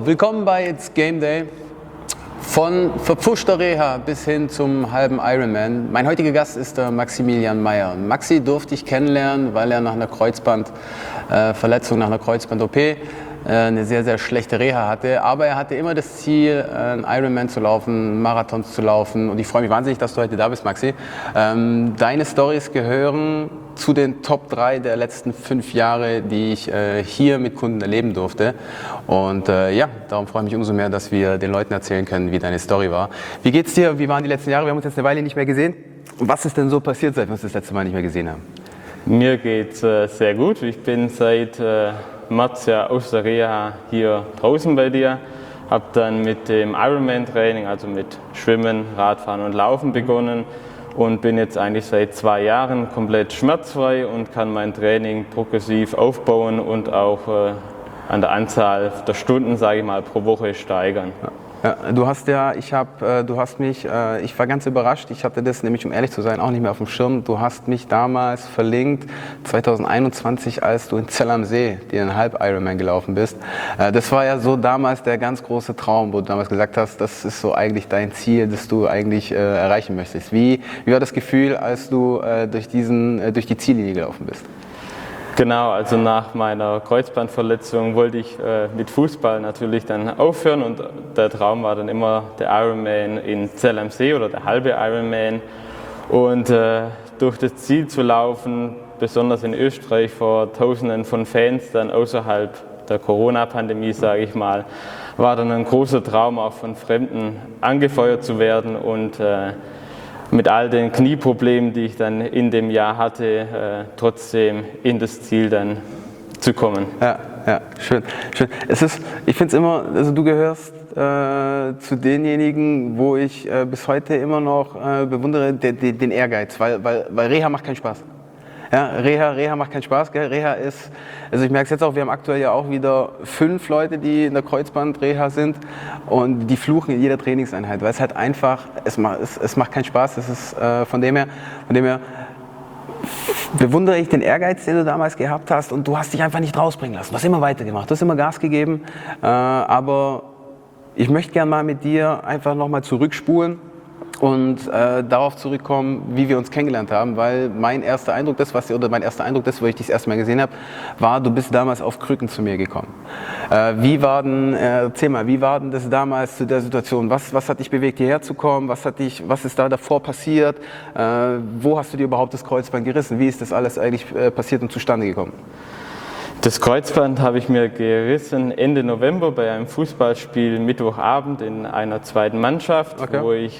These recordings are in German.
willkommen bei It's Game Day. Von verpfuschter Reha bis hin zum halben Ironman. Mein heutiger Gast ist der Maximilian Meyer. Maxi durfte ich kennenlernen, weil er nach einer Kreuzbandverletzung, nach einer Kreuzband-OP eine sehr, sehr schlechte Reha hatte. Aber er hatte immer das Ziel, einen Ironman zu laufen, Marathons zu laufen. Und ich freue mich wahnsinnig, dass du heute da bist, Maxi. Deine Storys gehören zu den Top 3 der letzten 5 Jahre, die ich hier mit Kunden erleben durfte. Und ja, darum freue ich mich umso mehr, dass wir den Leuten erzählen können, wie deine Story war. Wie geht's dir? Wie waren die letzten Jahre? Wir haben uns jetzt eine Weile nicht mehr gesehen. Was ist denn so passiert, seit wir uns das letzte Mal nicht mehr gesehen haben? Mir geht's sehr gut. Ich bin seit März ja aus der Reha hier draußen bei dir. Habe dann mit dem Ironman-Training, also mit Schwimmen, Radfahren und Laufen begonnen. Und bin jetzt eigentlich seit 2 Jahren komplett schmerzfrei und kann mein Training progressiv aufbauen und auch an der Anzahl der Stunden, sage ich mal, pro Woche steigern. Ja, ich war ganz überrascht, ich hatte das nämlich, um ehrlich zu sein, auch nicht mehr auf dem Schirm. Du hast mich damals verlinkt, 2021, als du in Zell am See den Halb-Ironman gelaufen bist. Das war ja so damals der ganz große Traum, wo du damals gesagt hast, das ist so eigentlich dein Ziel, das du eigentlich erreichen möchtest. Wie war das Gefühl, als du durch die Ziellinie gelaufen bist? Genau, also nach meiner Kreuzbandverletzung wollte ich mit Fußball natürlich dann aufhören und der Traum war dann immer der Ironman in Zell am See oder der halbe Ironman. Und durch das Ziel zu laufen, besonders in Österreich vor Tausenden von Fans, dann außerhalb der Corona-Pandemie, sage ich mal, war dann ein großer Traum, auch von Fremden angefeuert zu werden und mit all den Knieproblemen, die ich dann in dem Jahr hatte, trotzdem in das Ziel dann zu kommen. Ja, schön. Ich finde es immer, also du gehörst zu denjenigen, wo ich bis heute immer noch bewundere, den Ehrgeiz, weil Reha macht keinen Spaß. Ja, Reha macht keinen Spaß, gell? Reha ist, also ich merke es jetzt auch, wir haben aktuell ja auch wieder 5 Leute, die in der Kreuzband-Reha sind und die fluchen in jeder Trainingseinheit, weil es halt einfach, es macht keinen Spaß, es ist von dem her bewundere ich den Ehrgeiz, den du damals gehabt hast und du hast dich einfach nicht rausbringen lassen, du hast immer weitergemacht, du hast immer Gas gegeben, aber ich möchte gerne mal mit dir einfach nochmal zurückspulen und darauf zurückkommen, wie wir uns kennengelernt haben, weil mein erster Eindruck, wo ich dich das erste Mal gesehen habe, war, du bist damals auf Krücken zu mir gekommen. Erzähl mal, wie war denn das damals zu der Situation? Was hat dich bewegt, hierher zu kommen? Was ist da davor passiert? Wo hast du dir überhaupt das Kreuzband gerissen? Wie ist das alles eigentlich passiert und zustande gekommen? Das Kreuzband habe ich mir gerissen Ende November bei einem Fußballspiel Mittwochabend in einer zweiten Mannschaft, okay, wo ich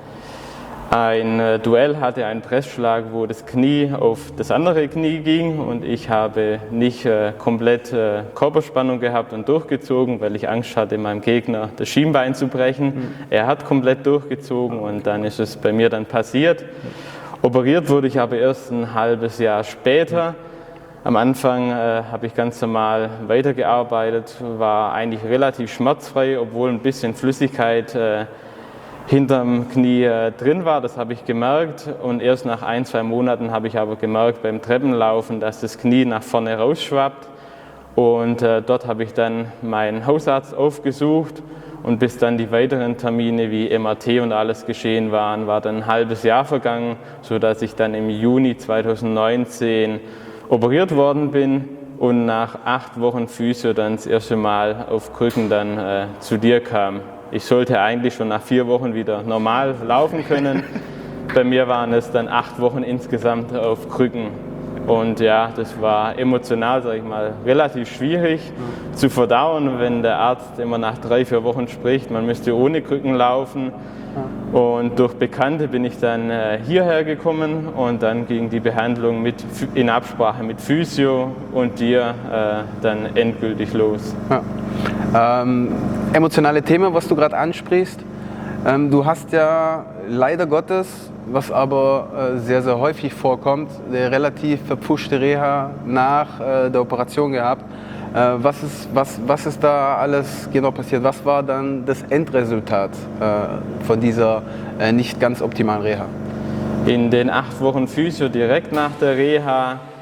ein Duell hatte, einen Pressschlag, wo das Knie auf das andere Knie ging und ich habe nicht komplett Körperspannung gehabt und durchgezogen, weil ich Angst hatte, meinem Gegner das Schienbein zu brechen. Er hat komplett durchgezogen und dann ist es bei mir dann passiert. Operiert wurde ich aber erst ein halbes Jahr später. Am Anfang habe ich ganz normal weitergearbeitet, war eigentlich relativ schmerzfrei, obwohl ein bisschen Flüssigkeit hinterm Knie drin war, das habe ich gemerkt. Und erst nach 1-2 Monaten habe ich aber gemerkt beim Treppenlaufen, dass das Knie nach vorne rausschwappt. Und dort habe ich dann meinen Hausarzt aufgesucht und bis dann die weiteren Termine wie MRT und alles geschehen waren, war dann ein halbes Jahr vergangen, sodass ich dann im Juni 2019 operiert worden bin und nach 8 Wochen Physio dann das erste Mal auf Krücken dann zu dir kam. Ich sollte eigentlich schon nach 4 Wochen wieder normal laufen können. Bei mir waren es dann 8 Wochen insgesamt auf Krücken. Und ja, das war emotional, sage ich mal, relativ schwierig zu verdauen, wenn der Arzt immer nach 3-4 Wochen spricht, man müsste ohne Krücken laufen. Und durch Bekannte bin ich dann hierher gekommen und dann ging die Behandlung in Absprache mit Physio und dir dann endgültig los. Ja. Emotionale Themen, was du gerade ansprichst. Du hast ja leider Gottes, was aber sehr, sehr häufig vorkommt, eine relativ verpfuschte Reha nach der Operation gehabt. Was ist da alles genau passiert? Was war dann das Endresultat von dieser nicht ganz optimalen Reha? In den 8 Wochen Physio direkt nach der Reha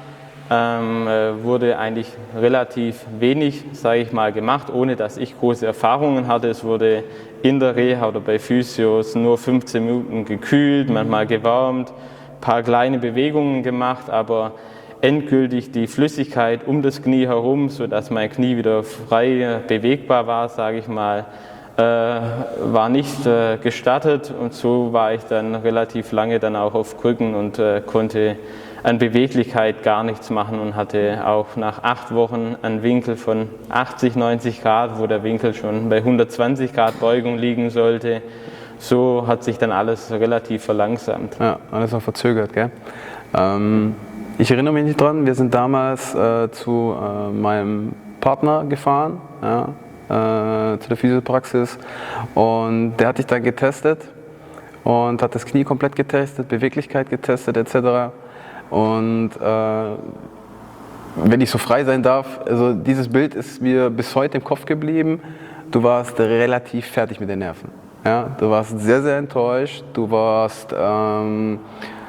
wurde eigentlich relativ wenig, sage ich mal, gemacht, ohne dass ich große Erfahrungen hatte. Es wurde in der Reha oder bei Physios nur 15 Minuten gekühlt, manchmal gewärmt, ein paar kleine Bewegungen gemacht, aber endgültig die Flüssigkeit um das Knie herum, sodass mein Knie wieder frei bewegbar war, sage ich mal, war nicht gestattet, und so war ich dann relativ lange dann auch auf Krücken und konnte an Beweglichkeit gar nichts machen und hatte auch nach 8 Wochen einen Winkel von 80, 90 Grad, wo der Winkel schon bei 120 Grad Beugung liegen sollte. So hat sich dann alles relativ verlangsamt. Ja, alles auch verzögert, gell? Ich erinnere mich nicht dran, wir sind damals zu meinem Partner gefahren, ja, zu der Physiopraxis, und der hat dich dann getestet und hat das Knie komplett getestet, Beweglichkeit getestet etc. Und wenn ich so frei sein darf, also dieses Bild ist mir bis heute im Kopf geblieben. Du warst relativ fertig mit den Nerven. Ja? Du warst sehr, sehr enttäuscht. Du warst, sagen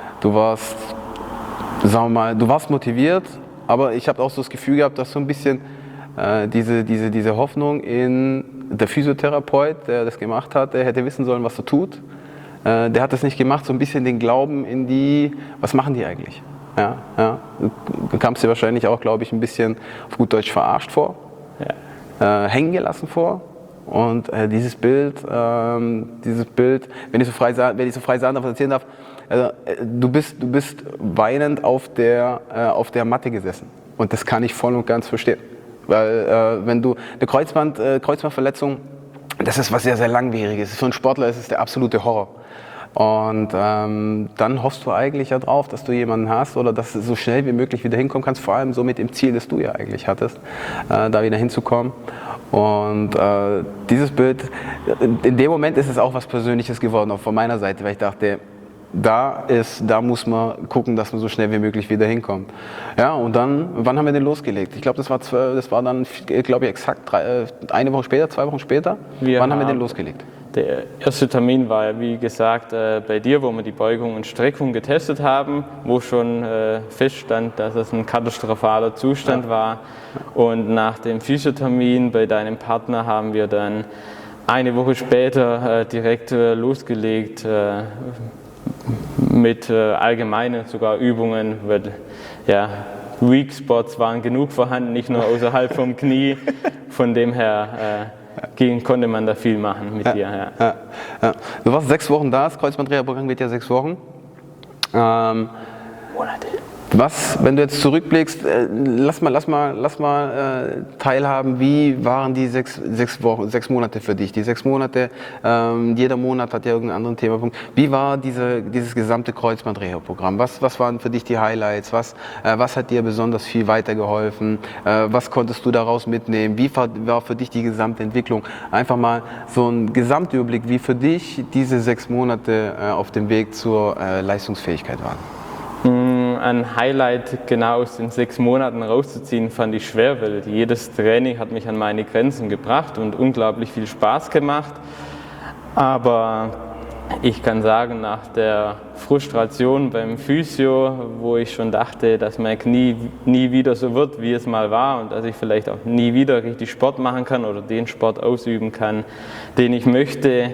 wir mal, du warst motiviert, aber ich habe auch so das Gefühl gehabt, dass so ein bisschen diese Hoffnung in der Physiotherapeut, der das gemacht hat, der hätte wissen sollen, was er tut. Der hat das nicht gemacht, so ein bisschen den Glauben in die, was machen die eigentlich? Ja, ja. Du kamst dir wahrscheinlich auch, glaube ich, ein bisschen auf gut Deutsch verarscht vor, ja. Hängen gelassen vor. Und dieses Bild, wenn ich so frei sagen darf, erzählen darf, du bist weinend auf der Matte gesessen. Und das kann ich voll und ganz verstehen. Weil wenn du eine Kreuzbandverletzung, das ist was sehr, sehr Langwieriges. Für einen Sportler ist es der absolute Horror. Und dann hoffst du eigentlich ja drauf, dass du jemanden hast oder dass du so schnell wie möglich wieder hinkommen kannst, vor allem so mit dem Ziel, das du ja eigentlich hattest, da wieder hinzukommen. Und dieses Bild, in dem Moment ist es auch was Persönliches geworden, auch von meiner Seite, weil ich dachte, da muss man gucken, dass man so schnell wie möglich wieder hinkommt. Ja, und dann, wann haben wir den losgelegt? Ich glaube, das war dann, glaube ich, exakt 1 Woche später, 2 Wochen später. Wann haben wir den losgelegt? Der erste Termin war ja, wie gesagt, bei dir, wo wir die Beugung und Streckung getestet haben, wo schon feststand, dass es ein katastrophaler Zustand war. Und nach dem Physiothermin bei deinem Partner haben wir dann 1 Woche später direkt losgelegt mit allgemeinen sogar Übungen. Weil, ja, Weak Spots waren genug vorhanden, nicht nur außerhalb vom Knie. Von dem her konnte man da viel machen mit dir. Ja. Ja. Du warst 6 Wochen da, das Kreuzbandreha-Programm geht ja 6 Wochen. Monate. Wenn du jetzt zurückblickst, lass mal teilhaben, wie waren die 6 Monate für dich? Die 6 Monate, jeder Monat hat ja irgendeinen anderen Themapunkt. Wie war dieses gesamte Kreuzbandreha-Programm? Was waren für dich die Highlights? Was hat dir besonders viel weitergeholfen? Was konntest du daraus mitnehmen? Wie war für dich die gesamte Entwicklung? Einfach mal so ein Gesamtüberblick, wie für dich diese 6 Monate auf dem Weg zur Leistungsfähigkeit waren. Ein Highlight genau aus den 6 Monaten rauszuziehen, fand ich schwer, weil jedes Training hat mich an meine Grenzen gebracht und unglaublich viel Spaß gemacht. Aber ich kann sagen, nach der Frustration beim Physio, wo ich schon dachte, dass mein Knie nie wieder so wird, wie es mal war, und dass ich vielleicht auch nie wieder richtig Sport machen kann oder den Sport ausüben kann, den ich möchte,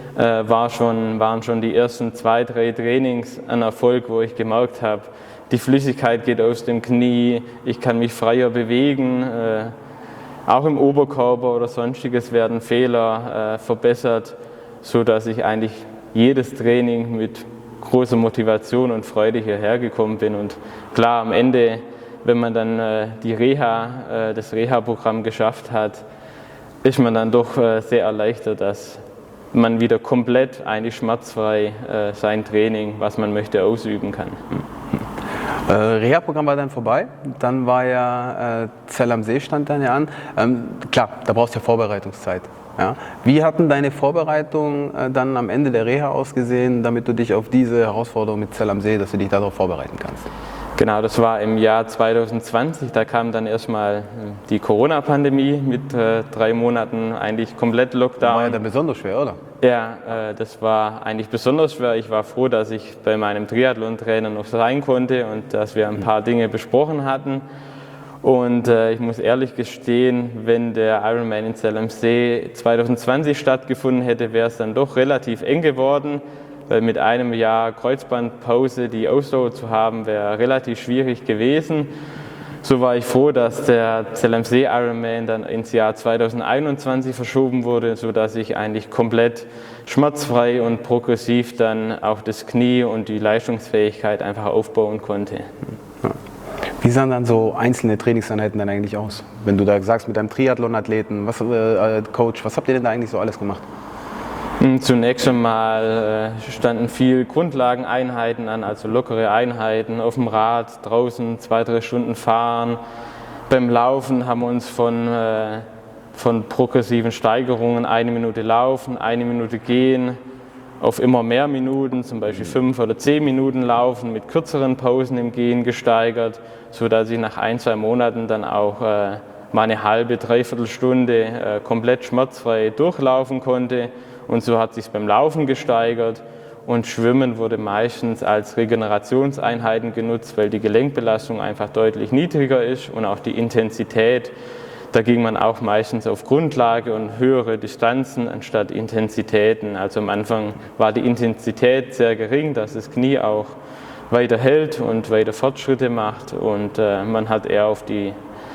waren schon die ersten 2, 3 Trainings ein Erfolg, wo ich gemerkt habe, die Flüssigkeit geht aus dem Knie, ich kann mich freier bewegen, auch im Oberkörper oder sonstiges werden Fehler verbessert, sodass ich eigentlich jedes Training mit großer Motivation und Freude hierher gekommen bin. Und klar, am Ende, wenn man dann das Reha-Programm geschafft hat, ist man dann doch sehr erleichtert, dass man wieder komplett eigentlich schmerzfrei sein Training, was man möchte, ausüben kann. Reha-Programm war dann vorbei, dann war ja Zell am See stand dann ja an. Klar, da brauchst du ja Vorbereitungszeit. Ja? Wie hatten deine Vorbereitungen dann am Ende der Reha ausgesehen, damit du dich auf diese Herausforderung mit Zell am See, dass du dich darauf vorbereiten kannst? Genau, das war im Jahr 2020, da kam dann erstmal die Corona-Pandemie mit 3 Monaten eigentlich komplett Lockdown. War ja dann besonders schwer, oder? Ja, das war eigentlich besonders schwer. Ich war froh, dass ich bei meinem Triathlon-Trainer noch sein konnte und dass wir ein paar Dinge besprochen hatten. Und ich muss ehrlich gestehen, wenn der Ironman in Zell am See 2020 stattgefunden hätte, wäre es dann doch relativ eng geworden. Weil mit einem Jahr Kreuzbandpause die Ausdauer zu haben, wäre relativ schwierig gewesen. So war ich froh, dass der Zell am See Ironman dann ins Jahr 2021 verschoben wurde, sodass ich eigentlich komplett schmerzfrei und progressiv dann auch das Knie und die Leistungsfähigkeit einfach aufbauen konnte. Wie sahen dann so einzelne Trainingseinheiten dann eigentlich aus? Wenn du da sagst mit deinem Triathlon-Athleten, Coach, was habt ihr denn da eigentlich so alles gemacht? Zunächst einmal standen viel Grundlageneinheiten an, also lockere Einheiten auf dem Rad, draußen 2-3 Stunden fahren. Beim Laufen haben wir uns von progressiven Steigerungen 1 Minute laufen, 1 Minute gehen, auf immer mehr Minuten, zum Beispiel 5 oder 10 Minuten laufen, mit kürzeren Pausen im Gehen gesteigert, sodass ich nach 1-2 Monaten dann auch mal eine halbe, dreiviertel Stunde komplett schmerzfrei durchlaufen konnte. Und so hat sich beim Laufen gesteigert und Schwimmen wurde meistens als Regenerationseinheiten genutzt, weil die Gelenkbelastung einfach deutlich niedriger ist und auch die Intensität. Da ging man auch meistens auf Grundlage und höhere Distanzen anstatt Intensitäten. Also am Anfang war die Intensität sehr gering, dass das Knie auch weiter hält und weiter Fortschritte macht und man hat eher auf die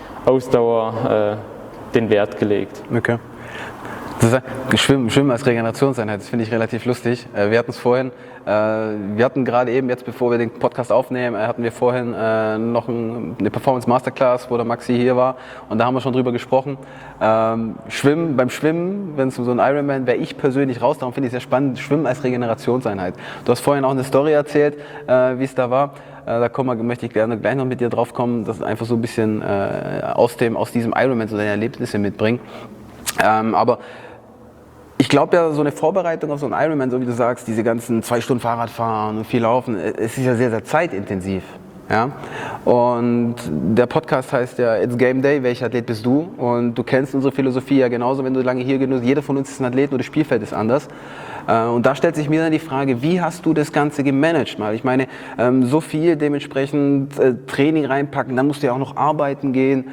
Ausdauer den Wert gelegt. Okay. Schwimmen als Regenerationseinheit, das finde ich relativ lustig. Wir hatten es vorhin, wir hatten gerade eben, jetzt bevor wir den Podcast aufnehmen, hatten wir vorhin noch eine Performance Masterclass, wo der Maxi hier war und da haben wir schon drüber gesprochen. Beim Schwimmen, wenn es um so ein Ironman, wäre ich persönlich raus, darum finde ich es sehr spannend, Schwimmen als Regenerationseinheit. Du hast vorhin auch eine Story erzählt, wie es da war. Möchte ich gerne gleich noch mit dir drauf kommen, dass einfach so ein bisschen aus diesem Ironman so deine Erlebnisse mitbringen. Aber ich glaube ja, so eine Vorbereitung auf so einen Ironman, so wie du sagst, diese ganzen 2 Stunden Fahrradfahren und viel Laufen, es ist ja sehr, sehr zeitintensiv. Ja? Und der Podcast heißt ja It's Game Day, welcher Athlet bist du? Und du kennst unsere Philosophie ja genauso, wenn du lange hier genug, jeder von uns ist ein Athlet, nur das Spielfeld ist anders. Und da stellt sich mir dann die Frage, wie hast du das Ganze gemanagt? Ich meine, so viel dementsprechend Training reinpacken, dann musst du ja auch noch arbeiten gehen,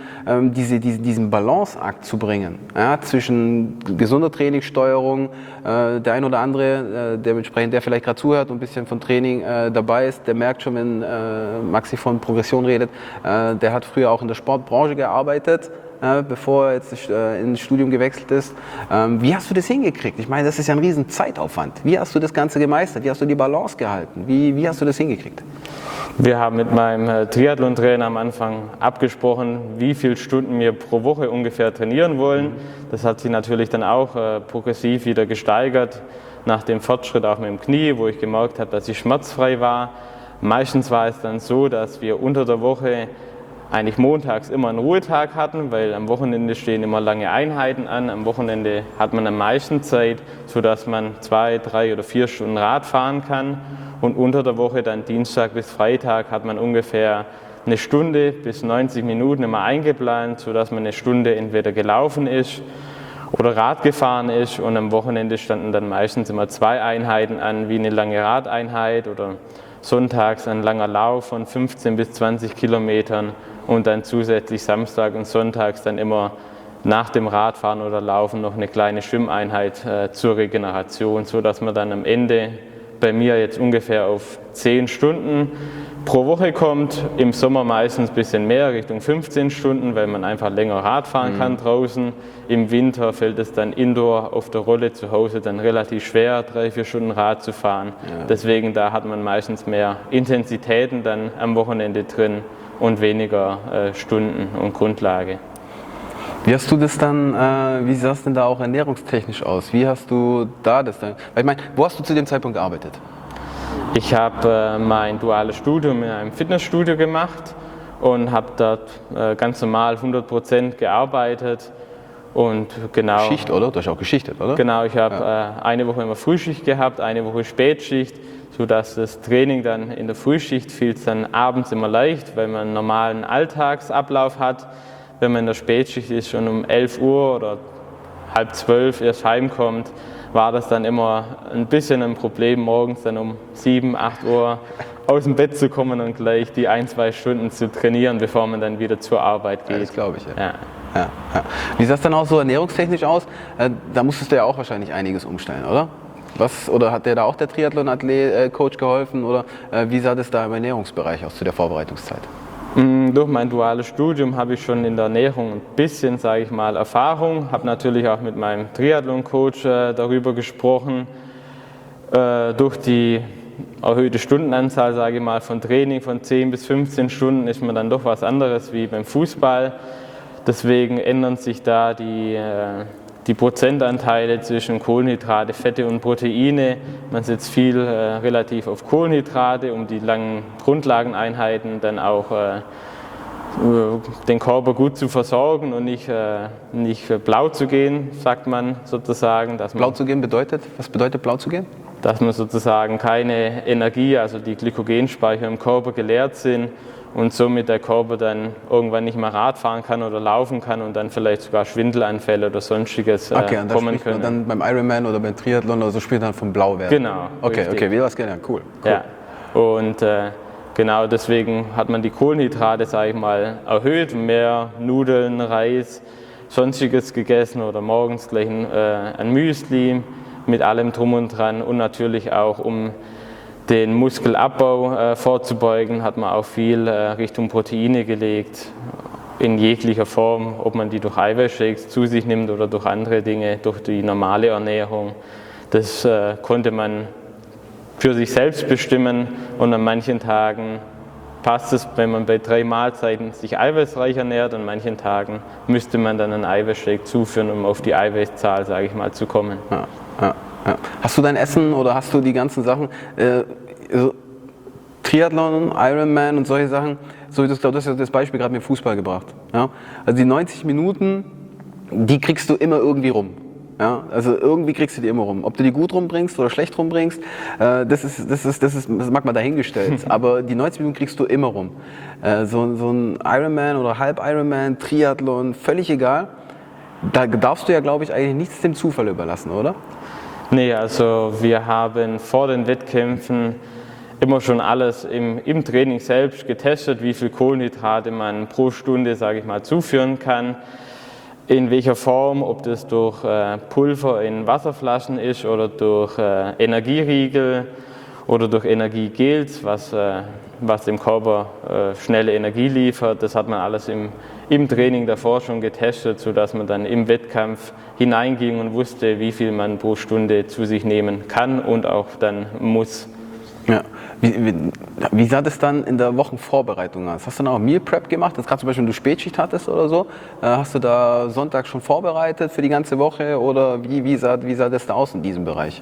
diesen Balanceakt zu bringen, ja, zwischen gesunder Trainingssteuerung, der ein oder andere, dementsprechend, der vielleicht gerade zuhört und ein bisschen von Training dabei ist, der merkt schon, wenn Maxi von Progression redet, der hat früher auch in der Sportbranche gearbeitet, bevor er jetzt ins Studium gewechselt ist. Wie hast du das hingekriegt? Ich meine, das ist ja ein riesen Zeitaufwand. Wie hast du das Ganze gemeistert? Wie hast du die Balance gehalten? Wie hast du das hingekriegt? Wir haben mit meinem Triathlon-Trainer am Anfang abgesprochen, wie viele Stunden wir pro Woche ungefähr trainieren wollen. Das hat sich natürlich dann auch progressiv wieder gesteigert, nach dem Fortschritt auch mit dem Knie, wo ich gemerkt habe, dass ich schmerzfrei war. Meistens war es dann so, dass wir unter der Woche eigentlich montags immer einen Ruhetag hatten, weil am Wochenende stehen immer lange Einheiten an. Am Wochenende hat man am meisten Zeit, sodass man 2, 3 oder 4 Stunden Rad fahren kann. Und unter der Woche, dann Dienstag bis Freitag, hat man ungefähr 1 Stunde bis 90 Minuten immer eingeplant, sodass man 1 Stunde entweder gelaufen ist oder Rad gefahren ist. Und am Wochenende standen dann meistens immer 2 Einheiten an, wie eine lange Radeinheit oder sonntags ein langer Lauf von 15 bis 20 Kilometern. Und dann zusätzlich Samstag und Sonntags dann immer nach dem Radfahren oder Laufen noch eine kleine Schwimmeinheit zur Regeneration, sodass man dann am Ende bei mir jetzt ungefähr auf 10 Stunden pro Woche kommt. Im Sommer meistens ein bisschen mehr, Richtung 15 Stunden, weil man einfach länger Rad fahren kann draußen. Im Winter fällt es dann indoor auf der Rolle zu Hause dann relativ schwer, 3-4 Stunden Rad zu fahren. Ja. Deswegen da hat man meistens mehr Intensitäten dann am Wochenende drin und weniger Stunden und Grundlage. Wie hast du das dann, wie sah es denn da auch ernährungstechnisch aus? Wie hast du da das dann, weil ich meine, wo hast du zu dem Zeitpunkt gearbeitet? Ich habe mein duales Studium in einem Fitnessstudio gemacht und habe dort ganz normal 100% gearbeitet Und genau, Schicht, oder? Du hast auch geschichtet, oder? genau, ich habe eine Woche immer Frühschicht gehabt, eine Woche Spätschicht, sodass das Training dann in der Frühschicht fiel es dann abends immer leicht, weil man einen normalen Alltagsablauf hat. Wenn man in der Spätschicht ist, schon um 11 Uhr oder halb 12 erst heimkommt, war das dann immer ein bisschen ein Problem, morgens dann um 7, 8 Uhr aus dem Bett zu kommen und gleich die 1-2 Stunden zu trainieren, bevor man dann wieder zur Arbeit geht. Ja, das glaube ich, ja. Ja. Ja, ja. Wie sah es dann auch so ernährungstechnisch aus? Da musstest du ja auch wahrscheinlich einiges umstellen, oder? Oder hat dir da auch der Triathlon-Coach geholfen? Oder wie sah das da im Ernährungsbereich aus zu der Vorbereitungszeit? Durch mein duales Studium habe ich schon in der Ernährung ein bisschen, sage ich mal, Erfahrung. Habe natürlich auch mit meinem Triathlon-Coach darüber gesprochen. Durch die erhöhte Stundenanzahl, sage ich mal, von Training von 10 bis 15 Stunden ist man dann doch was anderes wie beim Fußball. Deswegen ändern sich da die Prozentanteile zwischen Kohlenhydrate, Fette und Proteine. Man setzt viel relativ auf Kohlenhydrate, um die langen Grundlageneinheiten dann auch den Körper gut zu versorgen und nicht blau zu gehen, sagt man sozusagen. Blau zu gehen bedeutet? Was bedeutet blau zu gehen? Dass man sozusagen keine Energie, also die Glykogenspeicher im Körper geleert sind und somit der Körper dann irgendwann nicht mehr Rad fahren kann oder laufen kann und dann vielleicht sogar Schwindelanfälle oder sonstiges kommen können. Und dann beim Ironman oder beim Triathlon oder so spielt dann vom Blauwert. Genau. Okay, wie was gelernt, cool. Ja, und genau deswegen hat man die Kohlenhydrate, sage ich mal, erhöht, mehr Nudeln, Reis, sonstiges gegessen oder morgens gleich ein Müsli mit allem drum und dran und natürlich auch um den Muskelabbau vorzubeugen, hat man auch viel Richtung Proteine gelegt, in jeglicher Form, ob man die durch Eiweißshakes zu sich nimmt oder durch andere Dinge, durch die normale Ernährung. Das konnte man für sich selbst bestimmen und an manchen Tagen passt es, wenn man bei 3 Mahlzeiten sich eiweißreich ernährt, an manchen Tagen müsste man dann einen Eiweißshake zuführen, um auf die Eiweißzahl, sage ich mal, zu kommen. Ja. Ja. Hast du dein Essen oder hast du die ganzen Sachen, Triathlon, Ironman und solche Sachen, so du hast ja das Beispiel gerade mit Fußball gebracht. Ja? Also die 90 Minuten, die kriegst du immer irgendwie rum. Ja? Also irgendwie kriegst du die immer rum. Ob du die gut rumbringst oder schlecht rumbringst, das mag man dahingestellt. Aber die 90 Minuten kriegst du immer rum. So ein Ironman oder Halb-Ironman, Triathlon, völlig egal. Da darfst du ja, glaube ich, eigentlich nichts dem Zufall überlassen, oder? Nee, also wir haben vor den Wettkämpfen immer schon alles im Training selbst getestet, wie viel Kohlenhydrate man pro Stunde, sage ich mal, zuführen kann, in welcher Form, ob das durch Pulver in Wasserflaschen ist oder durch Energieriegel oder durch Energiegels, was dem Körper schnelle Energie liefert. Das hat man alles im Training davor schon getestet, sodass man dann im Wettkampf hineinging und wusste, wie viel man pro Stunde zu sich nehmen kann und auch dann muss. Ja. Wie sah das dann in der Wochenvorbereitung aus? Hast du dann auch Meal Prep gemacht? Das gerade zum Beispiel, wenn du Spätschicht hattest oder so. Hast du da Sonntag schon vorbereitet für die ganze Woche oder wie sah das da aus in diesem Bereich?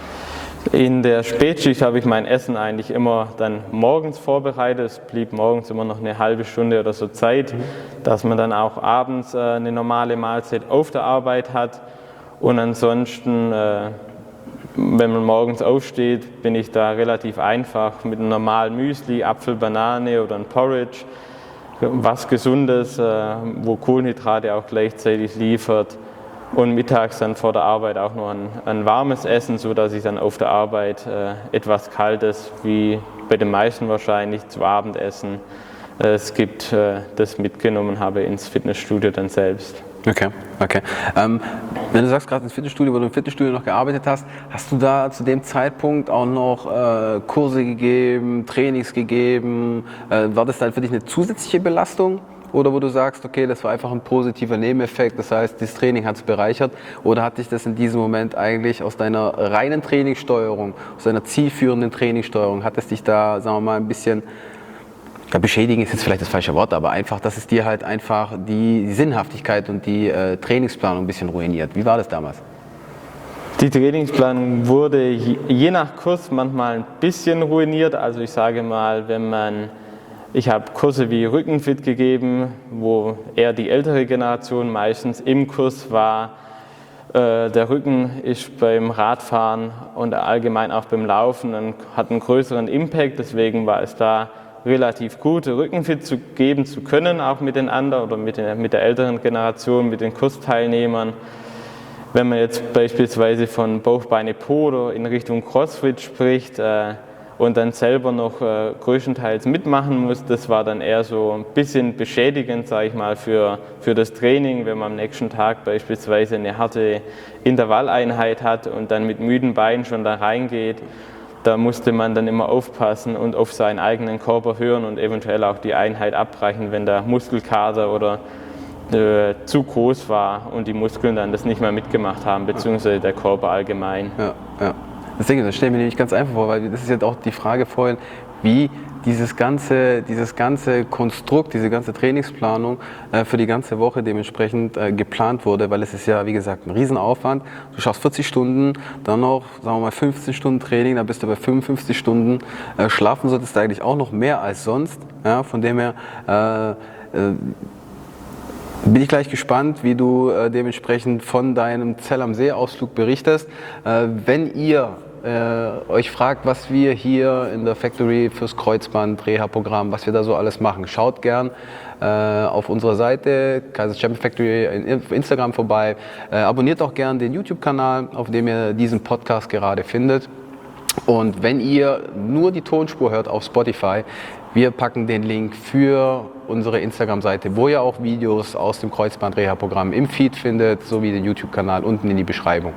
In der Spätschicht habe ich mein Essen eigentlich immer dann morgens vorbereitet. Es blieb morgens immer noch eine halbe Stunde oder so Zeit, dass man dann auch abends eine normale Mahlzeit auf der Arbeit hat. Und ansonsten, wenn man morgens aufsteht, bin ich da relativ einfach mit einem normalen Müsli, Apfel, Banane oder ein Porridge. Was Gesundes, wo Kohlenhydrate auch gleichzeitig liefert. Und mittags dann vor der Arbeit auch noch ein warmes Essen, sodass ich dann auf der Arbeit etwas Kaltes, wie bei den meisten wahrscheinlich, zu Abendessen es gibt, das mitgenommen habe ins Fitnessstudio dann selbst. Okay. Wenn du sagst, gerade ins Fitnessstudio, wo du im Fitnessstudio noch gearbeitet hast, hast du da zu dem Zeitpunkt auch noch Kurse gegeben, Trainings gegeben? War das dann für dich eine zusätzliche Belastung? Oder wo du sagst, okay, das war einfach ein positiver Nebeneffekt, das heißt, das Training hat es bereichert? Oder hat dich das in diesem Moment eigentlich aus deiner reinen Trainingssteuerung, aus deiner zielführenden Trainingssteuerung, hat es dich da, sagen wir mal, ein bisschen, ja, beschädigen ist jetzt vielleicht das falsche Wort, aber einfach, dass es dir halt einfach die Sinnhaftigkeit und die Trainingsplanung ein bisschen ruiniert? Wie war das damals? Die Trainingsplanung wurde je nach Kurs manchmal ein bisschen ruiniert. Also ich sage mal, wenn man Ich habe Kurse wie Rückenfit gegeben, wo eher die ältere Generation meistens im Kurs war. Der Rücken ist beim Radfahren und allgemein auch beim Laufen hat einen größeren Impact, deswegen war es da relativ gut, Rückenfit zu geben zu können, auch mit den anderen oder mit der älteren Generation, mit den Kursteilnehmern. Wenn man jetzt beispielsweise von Bauch, Beine, Po oder in Richtung Crossfit spricht und dann selber noch größtenteils mitmachen muss, das war dann eher so ein bisschen beschädigend, sage ich mal, für das Training, wenn man am nächsten Tag beispielsweise eine harte Intervalleinheit hat und dann mit müden Beinen schon da reingeht. Da musste man dann immer aufpassen und auf seinen eigenen Körper hören und eventuell auch die Einheit abbrechen, wenn der Muskelkater oder zu groß war und die Muskeln dann das nicht mehr mitgemacht haben, beziehungsweise der Körper allgemein. Ja. Das stelle ich mir nämlich ganz einfach vor, weil das ist jetzt auch die Frage vorhin, wie dieses ganze Konstrukt, diese ganze Trainingsplanung für die ganze Woche dementsprechend geplant wurde, weil es ist ja, wie gesagt, ein Riesenaufwand. Du schaffst 40 Stunden, dann noch, sagen wir mal, 15 Stunden Training, dann bist du bei 55 Stunden. Schlafen solltest du eigentlich auch noch mehr als sonst. Ja, von dem her bin ich gleich gespannt, wie du dementsprechend von deinem Zell am See Ausflug berichtest. Wenn ihr euch fragt, was wir hier in der Factory fürs Kreuzband Reha-Programm, was wir da so alles machen, schaut gern auf unserer Seite Kaiser Champion Factory auf Instagram vorbei. Abonniert auch gern den YouTube-Kanal, auf dem ihr diesen Podcast gerade findet. Und wenn ihr nur die Tonspur hört auf Spotify, wir packen den Link für unsere Instagram-Seite, wo ihr auch Videos aus dem Kreuzband-Reha-Programm im Feed findet, sowie den YouTube-Kanal unten in die Beschreibung.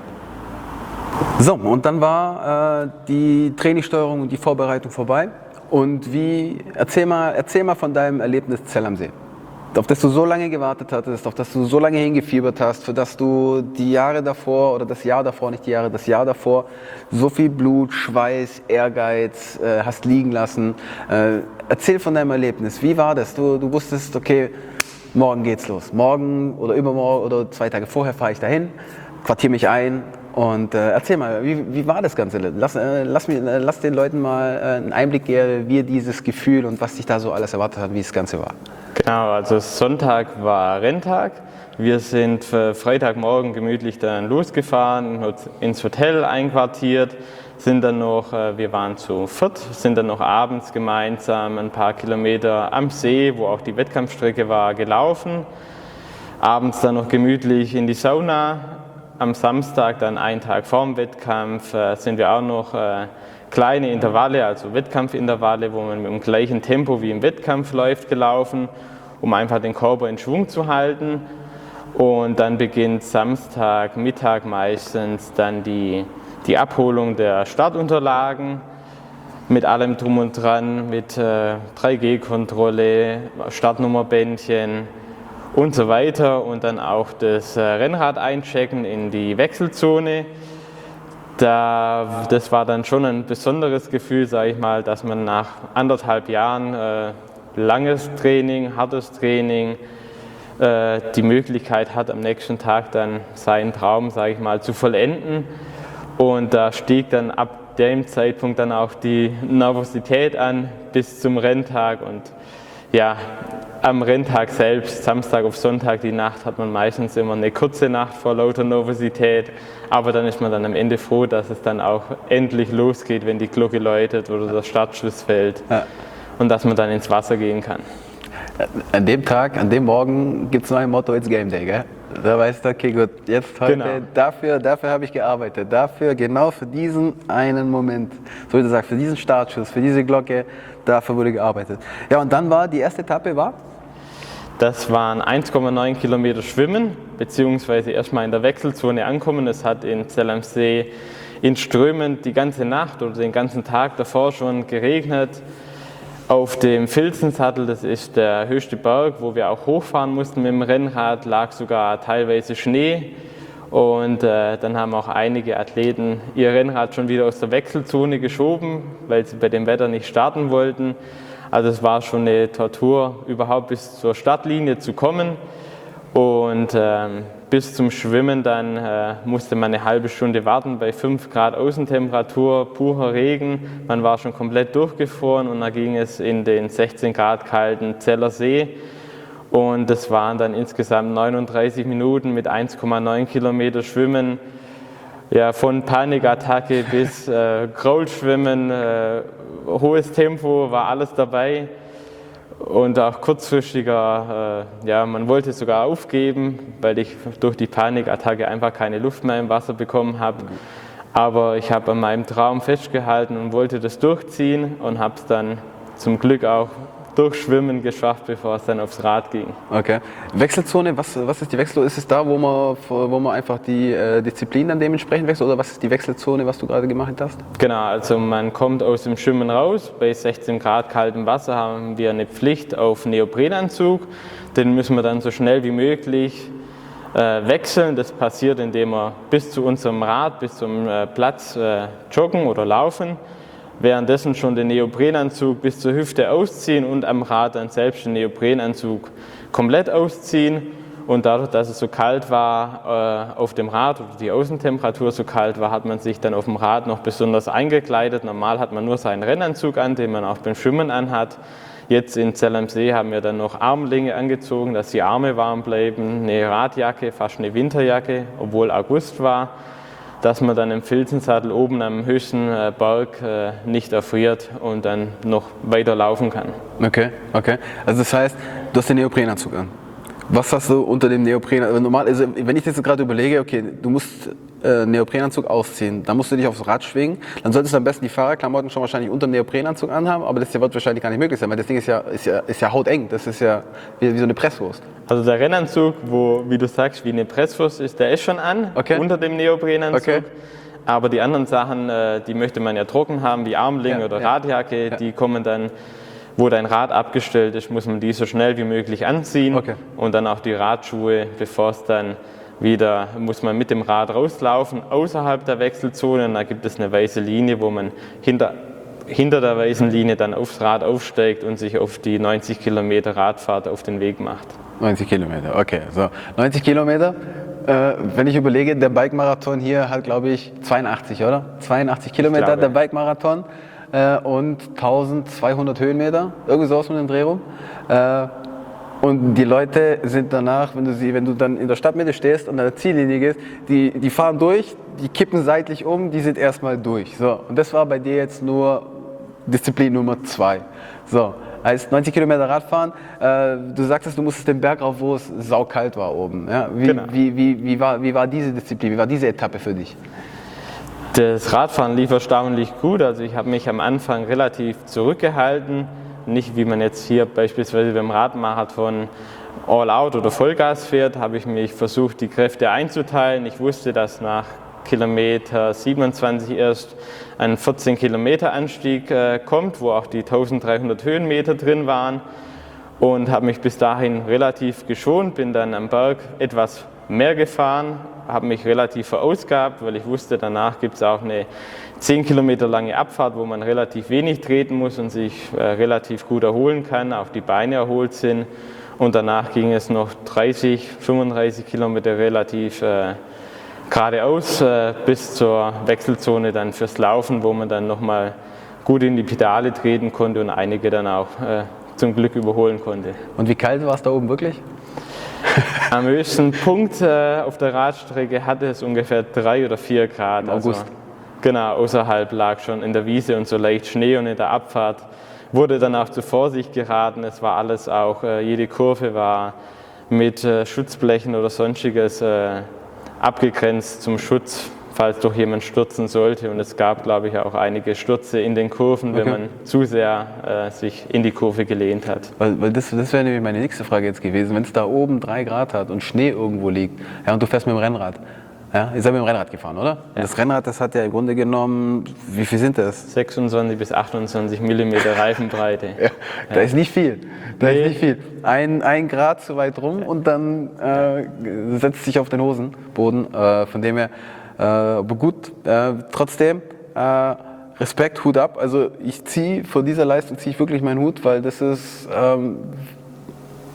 So, und dann war die Trainingssteuerung und die Vorbereitung vorbei. Und erzähl mal von deinem Erlebnis Zell am See. Auf das du so lange gewartet hattest, auf das du so lange hingefiebert hast, für das du die Jahre davor oder das Jahr davor, nicht die Jahre, das Jahr davor so viel Blut, Schweiß, Ehrgeiz hast liegen lassen. Erzähl von deinem Erlebnis. Wie war das? Du wusstest, okay, morgen geht's los. Morgen oder übermorgen oder 2 Tage vorher fahre ich dahin, quartiere mich ein. Und erzähl mal, wie war das Ganze? Lass den Leuten mal einen Einblick geben, wie dieses Gefühl und was dich da so alles erwartet hat, wie das Ganze war. Genau, also Sonntag war Renntag. Wir sind Freitagmorgen gemütlich dann losgefahren, ins Hotel einquartiert, sind dann noch, wir waren zu viert, sind dann noch abends gemeinsam ein paar Kilometer am See, wo auch die Wettkampfstrecke war, gelaufen. Abends dann noch gemütlich in die Sauna. Am Samstag, dann einen Tag vor dem Wettkampf, sind wir auch noch kleine Intervalle, also Wettkampfintervalle, wo man mit dem gleichen Tempo wie im Wettkampf läuft, gelaufen, um einfach den Körper in Schwung zu halten. Und dann beginnt Samstagmittag meistens dann die Abholung der Startunterlagen mit allem drum und dran, mit 3G-Kontrolle, Startnummerbändchen und so weiter und dann auch das Rennrad einchecken in die Wechselzone. Das war dann schon ein besonderes Gefühl, sage ich mal, dass man nach 1,5 Jahren langes Training, hartes Training, die Möglichkeit hat, am nächsten Tag dann seinen Traum, sage ich mal, zu vollenden. Und da stieg dann ab dem Zeitpunkt dann auch die Nervosität an bis zum Renntag. Und ja, am Renntag selbst, Samstag auf Sonntag, die Nacht, hat man meistens immer eine kurze Nacht vor lauter Nervosität. Aber dann ist man dann am Ende froh, dass es dann auch endlich losgeht, wenn die Glocke läutet oder der Startschuss fällt. Ja. Und dass man dann ins Wasser gehen kann. An dem Tag, an dem Morgen gibt es noch ein Motto, it's Game Day, gell? Da weißt du, okay gut, jetzt heute, genau. Dafür habe ich gearbeitet, genau für diesen einen Moment, so wie du sagst, für diesen Startschuss, für diese Glocke, dafür wurde gearbeitet. Ja, und dann war die erste Etappe, Das waren 1,9 Kilometer Schwimmen, beziehungsweise erstmal in der Wechselzone ankommen. Es hat in Zell am See in Strömen die ganze Nacht oder den ganzen Tag davor schon geregnet. Auf dem Filzensattel, das ist der höchste Berg, wo wir auch hochfahren mussten mit dem Rennrad, lag sogar teilweise Schnee. Und dann haben auch einige Athleten ihr Rennrad schon wieder aus der Wechselzone geschoben, weil sie bei dem Wetter nicht starten wollten. Also es war schon eine Tortur, überhaupt bis zur Startlinie zu kommen. Und bis zum Schwimmen dann musste man eine halbe Stunde warten bei 5 Grad Außentemperatur, purer Regen. Man war schon komplett durchgefroren und dann ging es in den 16 Grad kalten Zeller See. Und das waren dann insgesamt 39 Minuten mit 1,9 Kilometer Schwimmen. Ja, von Panikattacke bis Kraulschwimmen, hohes Tempo, war alles dabei. Und auch kurzfristiger, man wollte sogar aufgeben, weil ich durch die Panikattacke einfach keine Luft mehr im Wasser bekommen habe. Aber ich habe an meinem Traum festgehalten und wollte das durchziehen und habe es dann zum Glück auch durch Schwimmen geschafft, bevor es dann aufs Rad ging. Okay. Wechselzone, was ist die Wechselzone? Ist es da, wo man einfach die Disziplin dann dementsprechend wechselt? Oder was ist die Wechselzone, was du gerade gemacht hast? Genau, also man kommt aus dem Schwimmen raus. Bei 16 Grad kaltem Wasser haben wir eine Pflicht auf Neoprenanzug. Den müssen wir dann so schnell wie möglich wechseln. Das passiert, indem wir bis zu unserem Rad, bis zum Platz joggen oder laufen. Währenddessen schon den Neoprenanzug bis zur Hüfte ausziehen und am Rad dann selbst den Neoprenanzug komplett ausziehen. Und dadurch, dass es so kalt war auf dem Rad oder die Außentemperatur so kalt war, hat man sich dann auf dem Rad noch besonders eingekleidet. Normal hat man nur seinen Rennanzug an, den man auch beim Schwimmen anhat. Jetzt in Zell am See haben wir dann noch Armlinge angezogen, dass die Arme warm bleiben, eine Radjacke, fast eine Winterjacke, obwohl August war, dass man dann im Filzensattel oben am höchsten Berg nicht erfriert und dann noch weiter laufen kann. Okay. Also das heißt, du hast den Neoprenanzug an. Was hast du unter dem Neoprenanzug? Also wenn ich jetzt gerade überlege, okay, du musst Neoprenanzug ausziehen, dann musst du dich aufs Rad schwingen, dann solltest du am besten die Fahrerklamotten schon wahrscheinlich unter dem Neoprenanzug anhaben, aber das wird wahrscheinlich gar nicht möglich sein, weil das Ding ist ja hauteng, das ist ja wie so eine Presswurst. Also der Rennanzug, wo, wie du sagst, wie eine Presswurst ist, der ist schon an, unter dem Neoprenanzug. Okay. Aber die anderen Sachen, die möchte man ja trocken haben, wie Armlinge oder Radjacke, die kommen dann, wo dein Rad abgestellt ist, muss man die so schnell wie möglich anziehen. Okay. Und dann auch die Radschuhe, bevor es dann wieder, muss man mit dem Rad rauslaufen, außerhalb der Wechselzone. Und da gibt es eine weiße Linie, wo man hinter der weißen Linie dann aufs Rad aufsteigt und sich auf die 90 Kilometer Radfahrt auf den Weg macht. 90 Kilometer, okay. So, 90 Kilometer, wenn ich überlege, der Bike-Marathon hier hat, glaube ich, 82, oder? 82 Kilometer der Bike-Marathon und 1200 Höhenmeter, irgendwie sowas mit dem Dreh rum. Und die Leute sind danach, wenn du dann in der Stadtmitte stehst und an der Ziellinie gehst, die fahren durch, die kippen seitlich um, die sind erstmal durch. So, und das war bei dir jetzt nur Disziplin Nummer 2. So, heißt 90 Kilometer Radfahren, du sagtest, du musstest den Berg rauf, wo es saukalt war oben. Ja? Wie war diese Disziplin, wie war diese Etappe für dich? Das Radfahren lief erstaunlich gut, also ich habe mich am Anfang relativ zurückgehalten. Nicht wie man jetzt hier beispielsweise beim Radmarathon All-Out oder Vollgas fährt, habe ich mich versucht, die Kräfte einzuteilen. Ich wusste, dass nach Kilometer 27 erst ein 14 Kilometer Anstieg kommt, wo auch die 1300 Höhenmeter drin waren, und habe mich bis dahin relativ geschont, bin dann am Berg etwas mehr gefahren, habe mich relativ verausgabt, weil ich wusste, danach gibt es auch eine 10 Kilometer lange Abfahrt, wo man relativ wenig treten muss und sich relativ gut erholen kann, auch die Beine erholt sind. Und danach ging es noch 30, 35 Kilometer relativ geradeaus bis zur Wechselzone dann fürs Laufen, wo man dann nochmal gut in die Pedale treten konnte und einige dann auch zum Glück überholen konnte. Und wie kalt war es da oben wirklich? Am höchsten Punkt auf der Radstrecke hatte es ungefähr 3 oder 4 Grad. Im August? Also, genau, außerhalb lag schon in der Wiese und so leicht Schnee, und in der Abfahrt wurde dann auch zur Vorsicht geraten. Es war alles auch, jede Kurve war mit Schutzblechen oder sonstiges abgegrenzt zum Schutz, falls doch jemand stürzen sollte. Und es gab, glaube ich, auch einige Stürze in den Kurven, wenn man zu sehr sich in die Kurve gelehnt hat. Weil das wäre nämlich meine nächste Frage jetzt gewesen. Wenn es da oben 3 Grad hat und Schnee irgendwo liegt, ja, und du fährst mit dem Rennrad, ja, ihr seid mit dem Rennrad gefahren, oder? Ja. Das Rennrad, das hat ja im Grunde genommen, wie viel sind das? 26 bis 28 Millimeter Reifenbreite. Ja, da ist nicht viel. Ist nicht viel. Ein Grad zu weit rum und dann setzt sich auf den Hosenboden. Von dem her, aber gut, trotzdem, Respekt, Hut ab. Also ich ziehe, vor dieser Leistung ziehe ich wirklich meinen Hut, weil das ist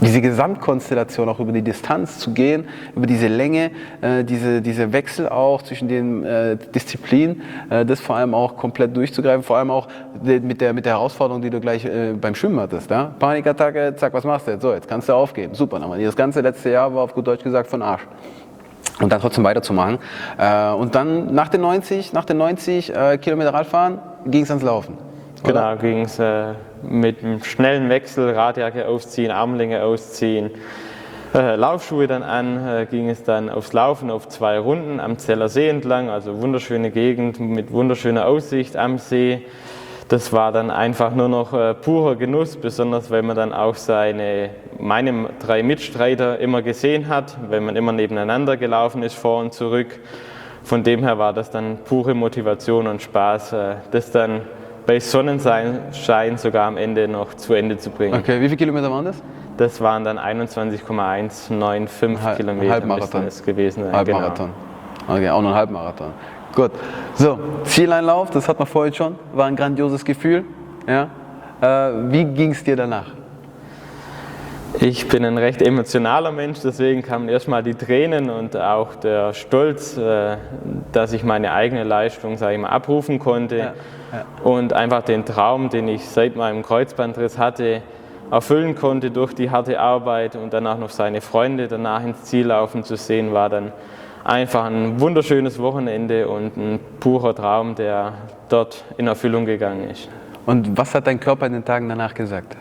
diese Gesamtkonstellation auch über die Distanz zu gehen, über diese Länge, diese Wechsel auch zwischen den Disziplinen, das vor allem auch komplett durchzugreifen, vor allem auch mit der Herausforderung, die du gleich beim Schwimmen hattest. Ja? Panikattacke, zack, was machst du jetzt? So, jetzt kannst du aufgeben. Super, nochmal. Das ganze letzte Jahr war auf gut Deutsch gesagt von Arsch. Und dann trotzdem weiterzumachen. Und dann nach den 90 Kilometer Radfahren ging es ans Laufen. Genau, ging es mit einem schnellen Wechsel, Radjacke ausziehen, Armlinge ausziehen, Laufschuhe dann an, ging es dann aufs Laufen auf 2 Runden am Zeller See entlang, also wunderschöne Gegend mit wunderschöner Aussicht am See. Das war dann einfach nur noch purer Genuss, besonders weil man dann auch meine 3 Mitstreiter immer gesehen hat, weil man immer nebeneinander gelaufen ist, vor und zurück. Von dem her war das dann pure Motivation und Spaß, das dann bei Sonnenschein sogar am Ende noch zu Ende zu bringen. Okay, wie viele Kilometer waren das? Das waren dann 21,195 Kilometer Halbmarathon müssten es gewesen sein. Halbmarathon. Genau. Okay, auch noch ein Halbmarathon. Gut. So, Zieleinlauf, das hat man vorhin schon, war ein grandioses Gefühl. Ja? Wie ging es dir danach? Ich bin ein recht emotionaler Mensch, deswegen kamen erstmal die Tränen und auch der Stolz, dass ich meine eigene Leistung, sage ich mal, abrufen konnte. Ja. Und einfach den Traum, den ich seit meinem Kreuzbandriss hatte, erfüllen konnte durch die harte Arbeit und dann auch noch seine Freunde danach ins Ziel laufen zu sehen, war dann einfach ein wunderschönes Wochenende und ein purer Traum, der dort in Erfüllung gegangen ist. Und was hat dein Körper in den Tagen danach gesagt?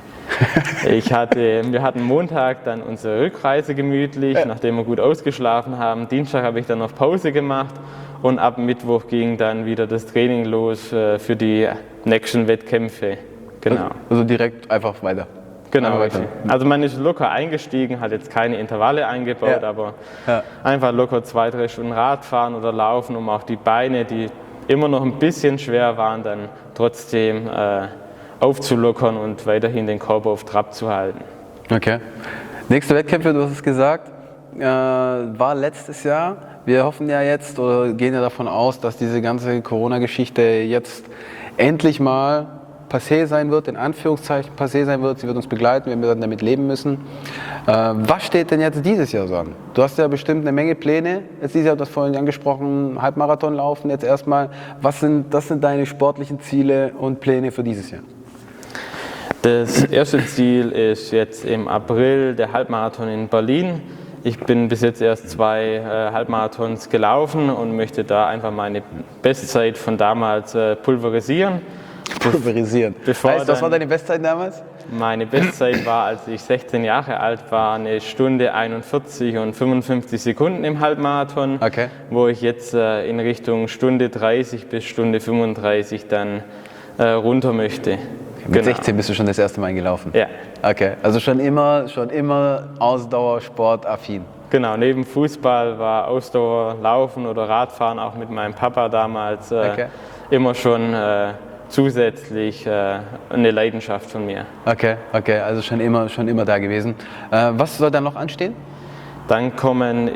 Wir hatten Montag dann unsere Rückreise gemütlich, nachdem wir gut ausgeschlafen haben. Dienstag habe ich dann noch Pause gemacht und ab Mittwoch ging dann wieder das Training los für die nächsten Wettkämpfe. Genau. Also direkt einfach weiter. Genau, richtig. Also man ist locker eingestiegen, hat jetzt keine Intervalle eingebaut, aber einfach locker 2-3 Stunden Radfahren oder Laufen, um auch die Beine, die immer noch ein bisschen schwer waren, dann trotzdem aufzulockern und weiterhin den Körper auf Trab zu halten. Okay. Nächste Wettkämpfe, du hast es gesagt, war letztes Jahr. Wir hoffen ja jetzt oder gehen ja davon aus, dass diese ganze Corona-Geschichte jetzt endlich mal passé sein wird, in Anführungszeichen passé sein wird. Sie wird uns begleiten, wir werden damit leben müssen. Was steht denn jetzt dieses Jahr so an? Du hast ja bestimmt eine Menge Pläne. Jetzt dieses Jahr, du hast vorhin angesprochen, Halbmarathon laufen jetzt erstmal. Das sind deine sportlichen Ziele und Pläne für dieses Jahr? Das erste Ziel ist jetzt im April der Halbmarathon in Berlin. Ich bin bis jetzt erst 2 Halbmarathons gelaufen und möchte da einfach meine Bestzeit von damals pulverisieren. Heißt, was war deine Bestzeit damals? Meine Bestzeit war, als ich 16 Jahre alt war, 1 Stunde 41 und 55 Sekunden im Halbmarathon, wo ich jetzt in Richtung Stunde 30 bis Stunde 35 dann runter möchte. Mit 16 bist du schon das erste Mal gelaufen? Ja. Okay, also schon immer Ausdauersport-affin. Genau, neben Fußball war Ausdauer, Laufen oder Radfahren auch mit meinem Papa damals immer schon zusätzlich eine Leidenschaft von mir. Okay, also schon immer da gewesen. Was soll dann noch anstehen? Dann kommen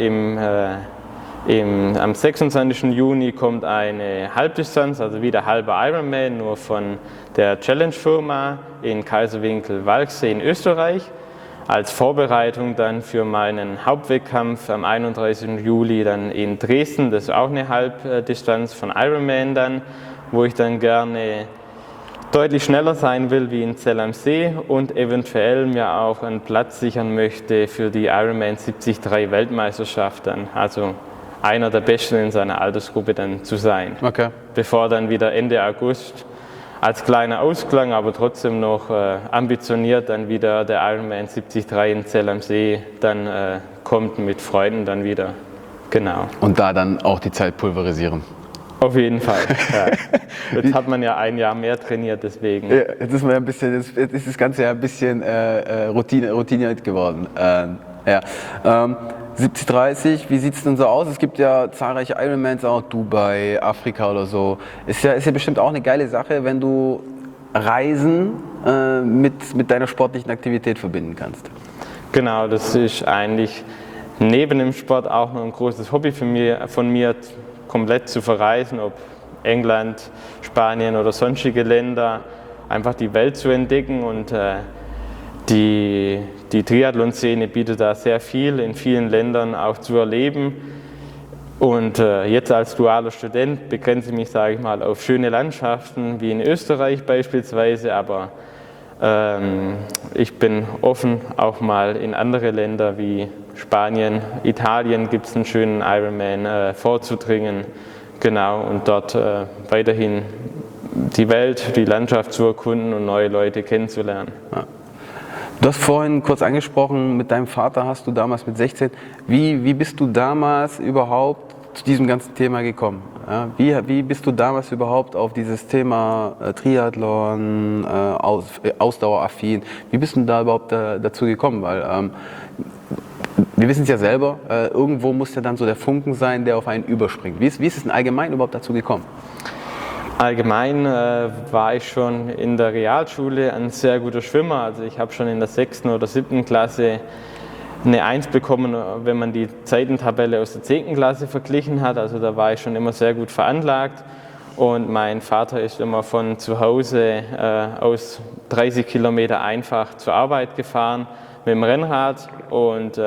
am 26. Juni kommt eine Halbdistanz, also wieder halber Ironman, nur von der Challenge-Firma in Kaiserwinkel-Walchsee in Österreich. Als Vorbereitung dann für meinen Hauptwettkampf am 31. Juli dann in Dresden, das ist auch eine Halbdistanz von Ironman dann, wo ich dann gerne deutlich schneller sein will wie in Zell am See und eventuell mir auch einen Platz sichern möchte für die Ironman 73 Weltmeisterschaft dann, also einer der Besten in seiner Altersgruppe dann zu sein. Bevor dann wieder Ende August als kleiner Ausklang, aber trotzdem noch ambitioniert dann wieder der Ironman 73 in Zell am See dann kommt mit Freunden dann wieder. Genau. Und da dann auch die Zeit pulverisieren. Auf jeden Fall. Ja. Jetzt hat man ja ein Jahr mehr trainiert, deswegen. Ja, jetzt ist das Ganze ja ein bisschen routiniert geworden. 70-30, wie sieht es denn so aus? Es gibt ja zahlreiche Ironmans, auch Dubai, Afrika oder so. Ist ja bestimmt auch eine geile Sache, wenn du Reisen mit deiner sportlichen Aktivität verbinden kannst. Genau, das ist eigentlich neben dem Sport auch noch ein großes Hobby von mir komplett zu verreisen, ob England, Spanien oder sonstige Länder, einfach die Welt zu entdecken und die die Triathlon-Szene bietet da sehr viel in vielen Ländern auch zu erleben. Und jetzt als dualer Student begrenze ich mich, sage ich mal, auf schöne Landschaften wie in Österreich beispielsweise, aber ich bin offen, auch mal in andere Länder wie Spanien, Italien gibt es einen schönen Ironman vorzudringen, genau, und dort weiterhin die Welt, die Landschaft zu erkunden und neue Leute kennenzulernen. Ja. Du hast vorhin kurz angesprochen, mit deinem Vater hast du damals mit 16, wie bist du damals überhaupt zu diesem ganzen Thema gekommen? Ja, wie bist du damals überhaupt auf dieses Thema Triathlon, ausdaueraffin, wie bist du da überhaupt dazu gekommen? Weil wir wissen es ja selber, irgendwo muss ja dann so der Funken sein, der auf einen überspringt. Wie ist es denn allgemein überhaupt dazu gekommen? Allgemein war ich schon in der Realschule ein sehr guter Schwimmer. Also ich habe schon in der 6. oder 7. Klasse eine 1 bekommen, wenn man die Zeitentabelle aus der 10. Klasse verglichen hat. Also da war ich schon immer sehr gut veranlagt. Und mein Vater ist immer von zu Hause aus 30 Kilometer einfach zur Arbeit gefahren mit dem Rennrad. Und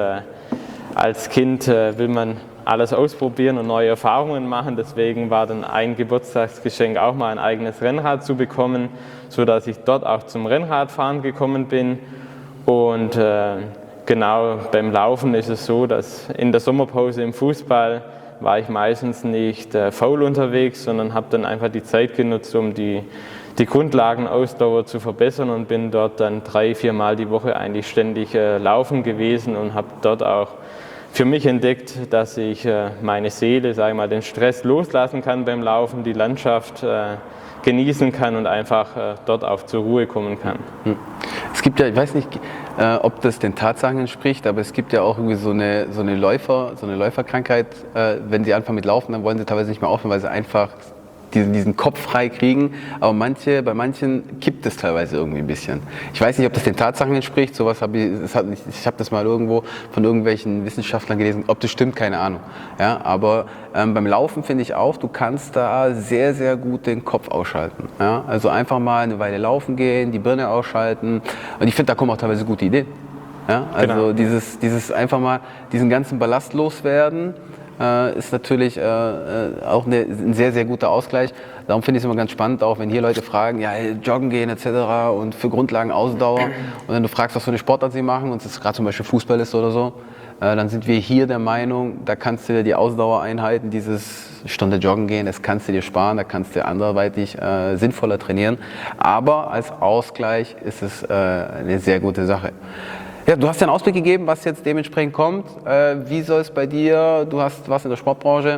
als Kind will man alles ausprobieren und neue Erfahrungen machen. Deswegen war dann ein Geburtstagsgeschenk auch mal ein eigenes Rennrad zu bekommen, sodass ich dort auch zum Rennradfahren gekommen bin. Und genau beim Laufen ist es so, dass in der Sommerpause im Fußball war ich meistens nicht faul unterwegs, sondern habe dann einfach die Zeit genutzt, um die Grundlagenausdauer zu verbessern und bin dort dann 3-4 Mal die Woche eigentlich ständig laufen gewesen und habe dort auch für mich entdeckt, dass ich meine Seele, sage ich mal, den Stress loslassen kann beim Laufen, die Landschaft genießen kann und einfach dort auch zur Ruhe kommen kann. Es gibt ja, ich weiß nicht, ob das den Tatsachen entspricht, aber es gibt ja auch irgendwie so eine Läuferkrankheit. Wenn sie anfangen mit Laufen, dann wollen sie teilweise nicht mehr aufhören, weil sie einfach diesen Kopf frei kriegen, aber bei manchen kippt es teilweise irgendwie ein bisschen. Ich weiß nicht, ob das den Tatsachen entspricht, ich habe das mal irgendwo von irgendwelchen Wissenschaftlern gelesen, ob das stimmt, keine Ahnung. Ja, aber beim Laufen finde ich auch, du kannst da sehr, sehr gut den Kopf ausschalten. Ja? Also einfach mal eine Weile laufen gehen, die Birne ausschalten und ich finde, da kommen auch teilweise gute Ideen. Ja? Also genau. dieses einfach mal diesen ganzen Ballast loswerden, ist natürlich auch ein sehr, sehr guter Ausgleich. Darum finde ich es immer ganz spannend, auch wenn hier Leute fragen, ja, joggen gehen etc. und für Grundlagen Ausdauer. Und wenn du fragst, was für eine Sportart sie machen, und es gerade zum Beispiel Fußball ist oder so, dann sind wir hier der Meinung, da kannst du dir die Ausdauereinheiten, dieses Stunde joggen gehen, das kannst du dir sparen, da kannst du anderweitig sinnvoller trainieren. Aber als Ausgleich ist es eine sehr gute Sache. Ja, du hast ja einen Ausblick gegeben, was jetzt dementsprechend kommt. Wie soll es bei dir, warst in der Sportbranche,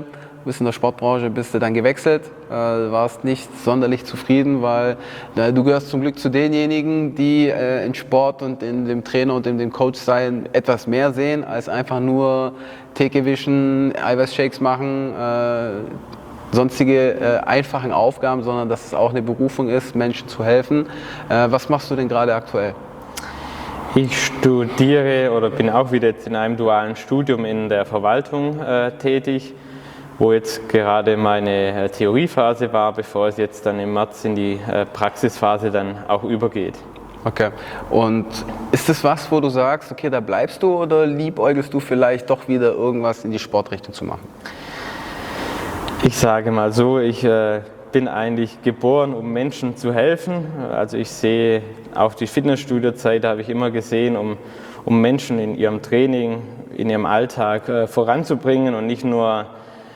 bist du dann gewechselt, warst nicht sonderlich zufrieden, weil du gehörst zum Glück zu denjenigen, die in Sport und in dem Trainer und in dem Coach sein etwas mehr sehen, als einfach nur Theke wischen, Eiweißshakes machen, sonstige einfachen Aufgaben, sondern dass es auch eine Berufung ist, Menschen zu helfen. Was machst du denn gerade aktuell? Ich studiere oder bin auch wieder jetzt in einem dualen Studium in der Verwaltung tätig, wo jetzt gerade meine Theoriephase war, bevor es jetzt dann im März in die Praxisphase dann auch übergeht. Okay. Und ist das was, wo du sagst, okay, da bleibst du oder liebäugelst du vielleicht doch wieder irgendwas in die Sportrichtung zu machen? Ich sage mal so, ich bin eigentlich geboren, um Menschen zu helfen. Also ich sehe, auch die Fitnessstudio-Zeit habe ich immer gesehen, um Menschen in ihrem Training, in ihrem Alltag voranzubringen und nicht nur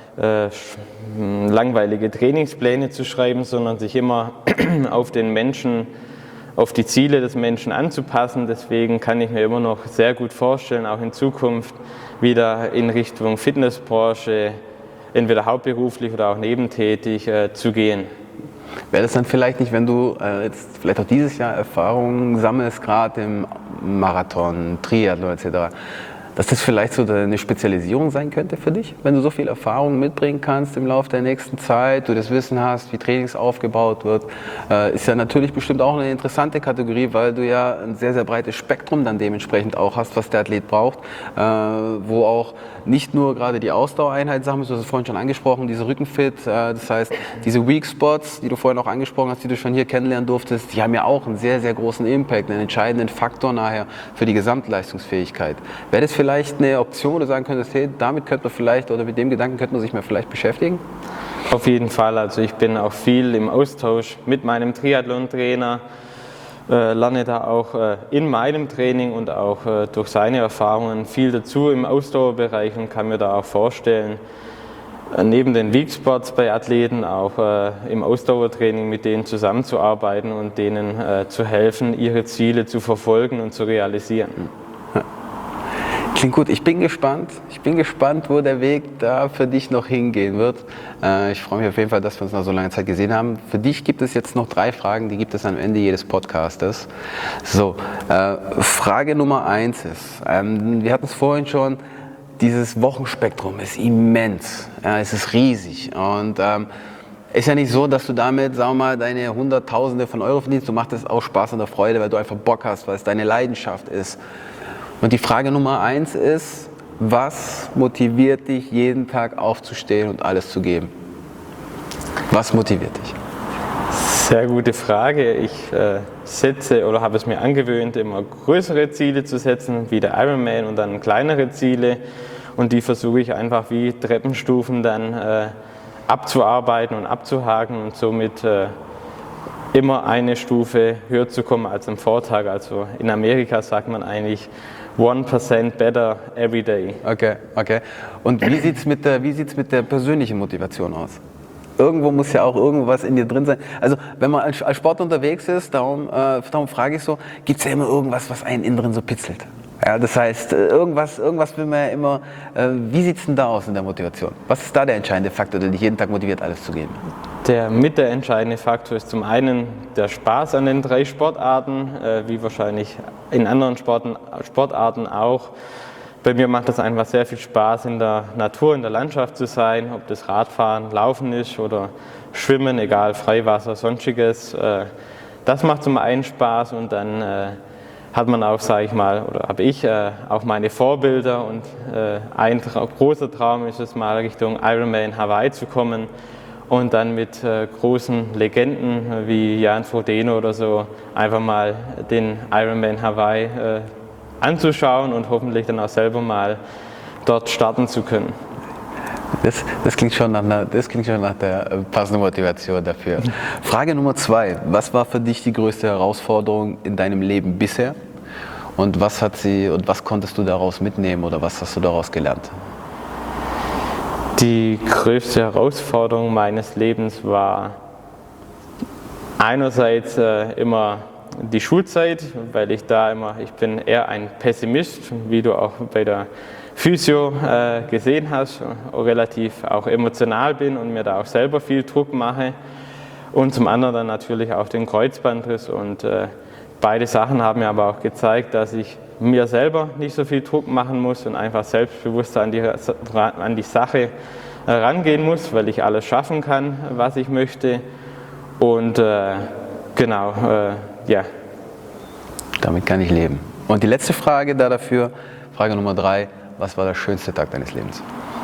langweilige Trainingspläne zu schreiben, sondern sich immer auf den Menschen, auf die Ziele des Menschen anzupassen. Deswegen kann ich mir immer noch sehr gut vorstellen, auch in Zukunft wieder in Richtung Fitnessbranche, entweder hauptberuflich oder auch nebentätig zu gehen. Wäre das dann vielleicht nicht, wenn du jetzt vielleicht auch dieses Jahr Erfahrungen sammelst, gerade im Marathon, Triathlon etc., dass das vielleicht so eine Spezialisierung sein könnte für dich, wenn du so viel Erfahrung mitbringen kannst im Laufe der nächsten Zeit, du das Wissen hast, wie Trainings aufgebaut wird, ist ja natürlich bestimmt auch eine interessante Kategorie, weil du ja ein sehr, sehr breites Spektrum dann dementsprechend auch hast, was der Athlet braucht, wo auch nicht nur gerade die Ausdauereinheit Sachen, du hast es vorhin schon angesprochen, diese Rückenfit, das heißt, diese Weak Spots, die du vorhin auch angesprochen hast, die du schon hier kennenlernen durftest, die haben ja auch einen sehr, sehr großen Impact, einen entscheidenden Faktor nachher für die Gesamtleistungsfähigkeit. Wäre das vielleicht eine Option, wo du sagen könntest, hey, damit könnte man vielleicht, oder mit dem Gedanken könnte man sich mal vielleicht beschäftigen? Auf jeden Fall, also ich bin auch viel im Austausch mit meinem Triathlon-Trainer, lerne da auch in meinem Training und auch durch seine Erfahrungen viel dazu im Ausdauerbereich und kann mir da auch vorstellen, neben den Weak Spots bei Athleten auch im Ausdauertraining mit denen zusammenzuarbeiten und denen zu helfen, ihre Ziele zu verfolgen und zu realisieren. Klingt gut. Ich bin gespannt, wo der Weg da für dich noch hingehen wird. Ich freue mich auf jeden Fall, dass wir uns nach so langer Zeit gesehen haben. Für dich gibt es jetzt noch 3 Fragen, die gibt es am Ende jedes Podcastes. So, Frage Nummer 1 ist, wir hatten es vorhin schon, dieses Wochenspektrum ist immens, ja, es ist riesig und ist ja nicht so, dass du damit, sagen wir mal, deine Hunderttausende von Euro verdienst, du machst das aus Spaß und der Freude, weil du einfach Bock hast, weil es deine Leidenschaft ist. Und die Frage Nummer 1 ist, was motiviert dich, jeden Tag aufzustehen und alles zu geben? Was motiviert dich? Sehr gute Frage. Ich setze oder habe es mir angewöhnt, immer größere Ziele zu setzen, wie der Ironman und dann kleinere Ziele. Und die versuche ich einfach wie Treppenstufen dann abzuarbeiten und abzuhaken und somit immer eine Stufe höher zu kommen als am Vortag. Also in Amerika sagt man eigentlich 1% better every day. Okay. Und wie sieht's mit der persönlichen Motivation aus? Irgendwo muss ja auch irgendwas in dir drin sein. Also wenn man als Sportler unterwegs ist, darum frage ich so, gibt es ja immer irgendwas, was einen innen drin so pitzelt? Ja, das heißt, irgendwas will man ja immer. Wie sieht es denn da aus in der Motivation? Was ist da der entscheidende Faktor, der dich jeden Tag motiviert, alles zu geben? Der entscheidende Faktor ist zum einen der Spaß an den 3 Sportarten, wie wahrscheinlich in anderen Sportarten auch. Bei mir macht es einfach sehr viel Spaß, in der Natur, in der Landschaft zu sein, ob das Radfahren, Laufen ist oder Schwimmen, egal, Freiwasser, Sonstiges. Das macht zum einen Spaß und dann hat man auch, sage ich mal, oder habe ich auch meine Vorbilder und ein großer Traum ist es mal Richtung Ironman Hawaii zu kommen und dann mit großen Legenden wie Jan Frodeno oder so einfach mal den Ironman Hawaii anzuschauen und hoffentlich dann auch selber mal dort starten zu können. Das klingt schon nach der passenden Motivation dafür. Frage Nummer 2. Was war für dich die größte Herausforderung in deinem Leben bisher? Und was konntest du daraus mitnehmen oder was hast du daraus gelernt? Die größte Herausforderung meines Lebens war einerseits immer die Schulzeit, weil ich bin eher ein Pessimist, wie du auch bei der Physio gesehen hast, relativ auch emotional bin und mir da auch selber viel Druck mache. Und zum anderen dann natürlich auch den Kreuzbandriss und beide Sachen haben mir aber auch gezeigt, dass ich mir selber nicht so viel Druck machen muss und einfach selbstbewusster an die Sache rangehen muss, weil ich alles schaffen kann, was ich möchte. Und ja. Damit kann ich leben. Und die letzte Frage dafür, Frage Nummer 3, was war der schönste Tag deines Lebens?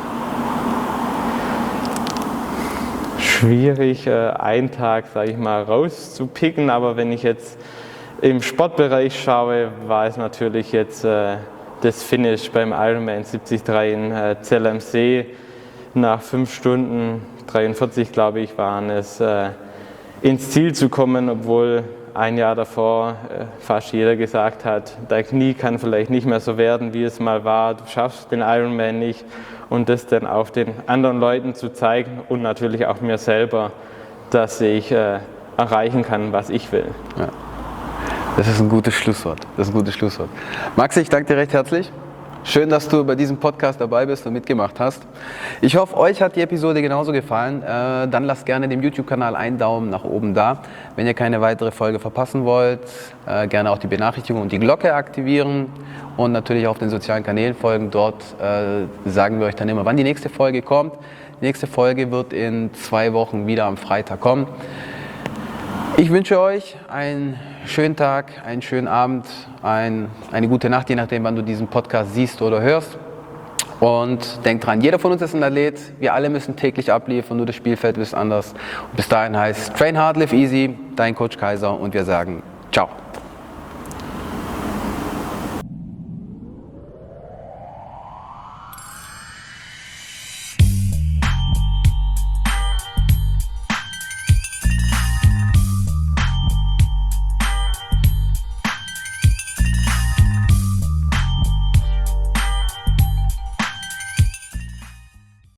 Schwierig, einen Tag, sage ich mal, rauszupicken, aber wenn ich jetzt im Sportbereich schaue, war es natürlich jetzt das Finish beim Ironman 73 in Zell am See. Nach 5 Stunden 43, glaube ich, waren es, ins Ziel zu kommen, obwohl ein Jahr davor fast jeder gesagt hat, dein Knie kann vielleicht nicht mehr so werden, wie es mal war, du schaffst den Ironman nicht und das dann auch den anderen Leuten zu zeigen und natürlich auch mir selber, dass ich erreichen kann, was ich will. Ja. Das ist ein gutes Schlusswort. Maxi, ich danke dir recht herzlich. Schön, dass du bei diesem Podcast dabei bist und mitgemacht hast. Ich hoffe, euch hat die Episode genauso gefallen. Dann lasst gerne dem YouTube-Kanal einen Daumen nach oben da. Wenn ihr keine weitere Folge verpassen wollt, gerne auch die Benachrichtigung und die Glocke aktivieren und natürlich auf den sozialen Kanälen folgen. Dort sagen wir euch dann immer, wann die nächste Folge kommt. Die nächste Folge wird in 2 Wochen wieder am Freitag kommen. Ich wünsche euch einen schönen Tag, einen schönen Abend, eine gute Nacht, je nachdem, wann du diesen Podcast siehst oder hörst. Und denkt dran, jeder von uns ist ein Athlet. Wir alle müssen täglich abliefern, nur das Spielfeld ist anders. Und bis dahin heißt Train hard, live easy, dein Coach Kaiser und wir sagen ciao.